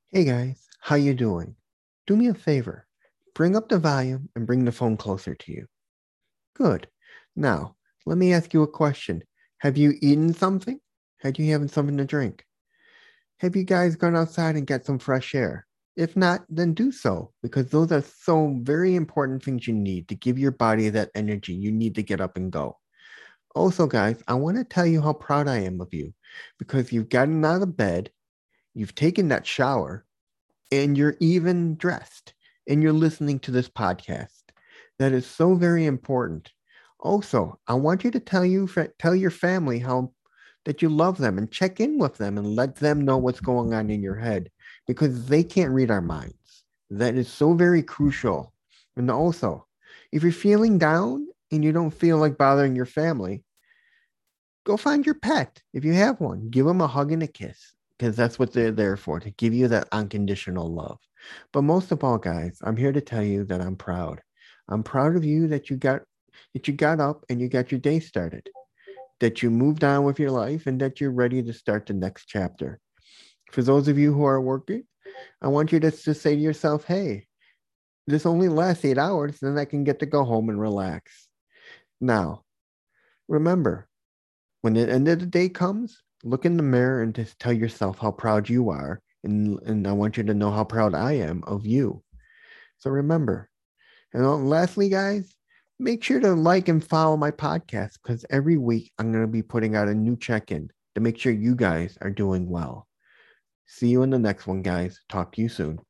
Hey guys, how you doing? Do me a favor. Bring up the volume and bring the phone closer to you. Good. Now, let me ask you a question. Have you eaten something? Had you having something to drink? Have you guys gone outside and get some fresh air? If not, then do so, because those are so very important things you need to give your body that energy you need to get up and go. Also, guys, I want to tell you how proud I am of you because you've gotten out of bed, you've taken that shower, and you're even dressed and you're listening to this podcast. That is so very important. Also, I want you to tell your family how that you love them and check in with them and let them know what's going on in your head because they can't read our minds. That is so very crucial. And also, if you're feeling down and you don't feel like bothering your family, go find your pet. If you have one, give them a hug and a kiss because that's what they're there for, to give you that unconditional love. But most of all, guys, I'm here to tell you that I'm proud. I'm proud of you that you got up and you got your day started, that you moved on with your life and that you're ready to start the next chapter. For those of you who are working, I want you to just say to yourself, hey, this only lasts 8 hours, then I can get to go home and relax. Now, remember, when the end of the day comes, look in the mirror and just tell yourself how proud you are. And I want you to know how proud I am of you. So remember. And lastly, guys, make sure to like and follow my podcast because every week I'm going to be putting out a new check in to make sure you guys are doing well. See you in the next one, guys. Talk to you soon.